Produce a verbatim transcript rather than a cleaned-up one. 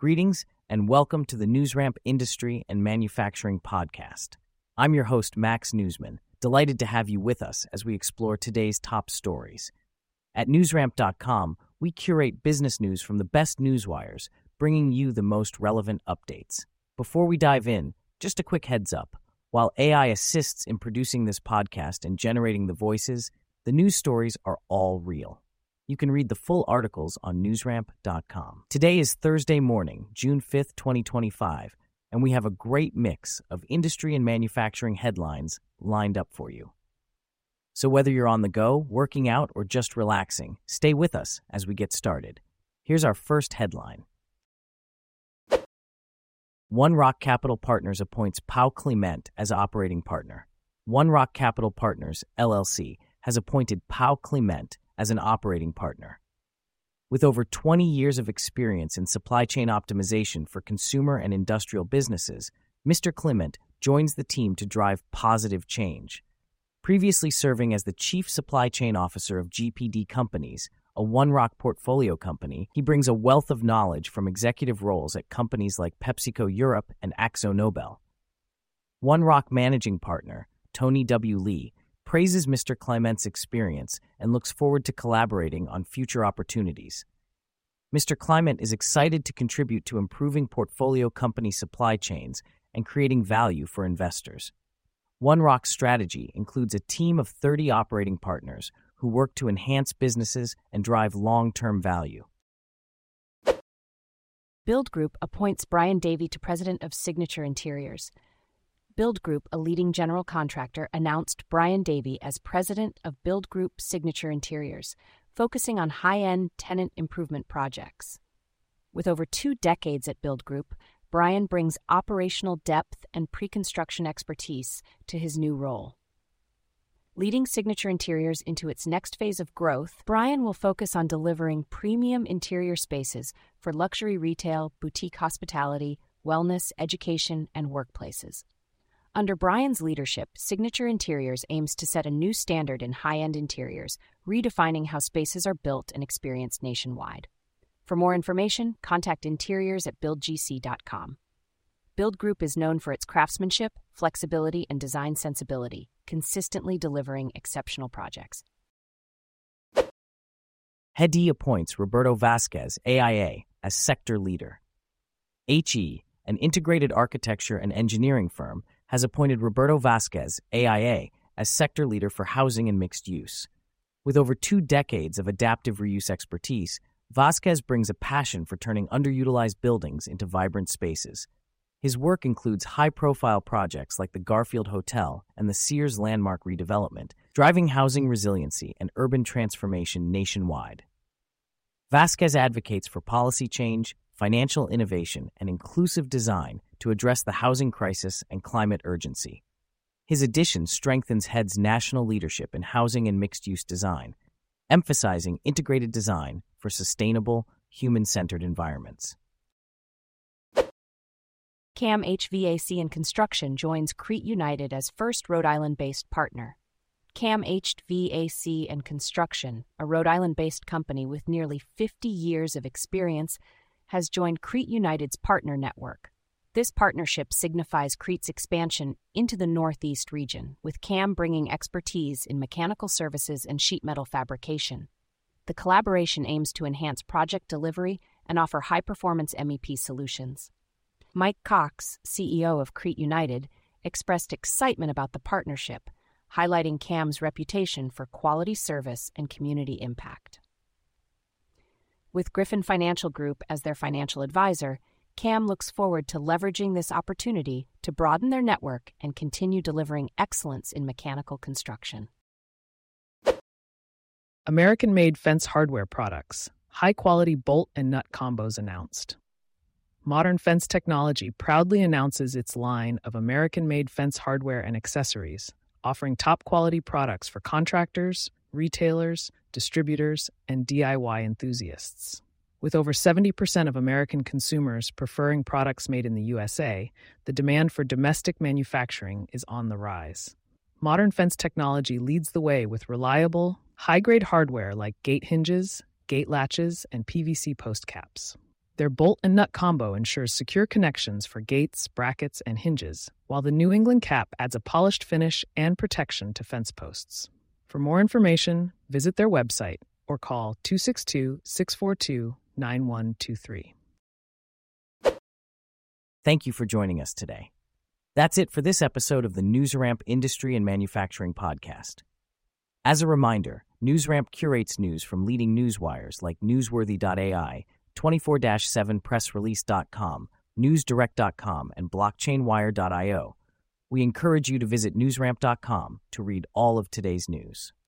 Greetings and welcome to the NewsRamp Industry and Manufacturing Podcast. I'm your host, Max Newsman, delighted to have you with us as we explore today's top stories. At newsramp dot com, we curate business news from the best newswires, bringing you the most relevant updates. Before we dive in, just a quick heads up. While A I assists in producing this podcast and generating the voices, the news stories are all real. You can read the full articles on newsramp dot com. Today is Thursday morning, June fifth, twenty twenty-five, and we have a great mix of industry and manufacturing headlines lined up for you. So whether you're on the go, working out, or just relaxing, stay with us as we get started. Here's our first headline. One Rock Capital Partners appoints Pau Clement as operating partner. One Rock Capital Partners, L L C, has appointed Pau Clement as an operating partner. With over twenty years of experience in supply chain optimization for consumer and industrial businesses, Mister Clement joins the team to drive positive change. Previously serving as the Chief Supply Chain Officer of G P D Companies, a One Rock portfolio company, he brings a wealth of knowledge from executive roles at companies like PepsiCo Europe and AkzoNobel. One Rock managing partner, Tony W. Lee, praises Mister Clement's experience and looks forward to collaborating on future opportunities. Mister Clement is excited to contribute to improving portfolio company supply chains and creating value for investors. One Rock's strategy includes a team of thirty operating partners who work to enhance businesses and drive long-term value. Build Group appoints Brian Davey to president of Signature Interiors. Build Group, a leading general contractor, announced Brian Davey as president of Build Group Signature Interiors, focusing on high-end tenant improvement projects. With over two decades at Build Group, Brian brings operational depth and pre-construction expertise to his new role. Leading Signature Interiors into its next phase of growth, Brian will focus on delivering premium interior spaces for luxury retail, boutique hospitality, wellness, education, and workplaces. Under Brian's leadership, Signature Interiors aims to set a new standard in high-end interiors, redefining how spaces are built and experienced nationwide. For more information, contact interiors at build g c dot com. Build Group is known for its craftsmanship, flexibility, and design sensibility, consistently delivering exceptional projects. H E appoints Roberto Vasquez, A I A, as sector leader. H E, an integrated architecture and engineering firm, has appointed Roberto Vasquez, A I A, as sector leader for housing and mixed use. With over two decades of adaptive reuse expertise, Vasquez brings a passion for turning underutilized buildings into vibrant spaces. His work includes high-profile projects like the Garfield Hotel and the Sears Landmark redevelopment, driving housing resiliency and urban transformation nationwide. Vasquez advocates for policy change, financial innovation, and inclusive design to address the housing crisis and climate urgency. His addition strengthens H E D's national leadership in housing and mixed-use design, emphasizing integrated design for sustainable, human-centered environments. C A M H V A C and Construction joins Crete United as first Rhode Island-based partner. C A M H V A C and Construction, a Rhode Island-based company with nearly fifty years of experience, has joined Crete United's partner network. This partnership signifies Crete's expansion into the Northeast region, with C A M bringing expertise in mechanical services and sheet metal fabrication. The collaboration aims to enhance project delivery and offer high-performance M E P solutions. Mike Cox, C E O of Crete United, expressed excitement about the partnership, highlighting C A M's reputation for quality service and community impact. With Griffin Financial Group as their financial advisor, C A M looks forward to leveraging this opportunity to broaden their network and continue delivering excellence in mechanical construction. American-made fence hardware products, high-quality bolt and nut combos announced. Modern Fence Technology proudly announces its line of American-made fence hardware and accessories, offering top-quality products for contractors, retailers, distributors, and D I Y enthusiasts. With over seventy percent of American consumers preferring products made in the U S A, the demand for domestic manufacturing is on the rise. Modern Fence Technology leads the way with reliable, high-grade hardware like gate hinges, gate latches, and P V C post caps. Their bolt and nut combo ensures secure connections for gates, brackets, and hinges, while the New England cap adds a polished finish and protection to fence posts. For more information, visit their website or call two six two, six four two, nine one two three. Thank you for joining us today. That's it for this episode of the NewsRamp Industry and Manufacturing Podcast. As a reminder, NewsRamp curates news from leading news wires like newsworthy dot A I, twenty-four seven press release dot com, news direct dot com, and blockchain wire dot io. We encourage you to visit newsramp dot com to read all of today's news.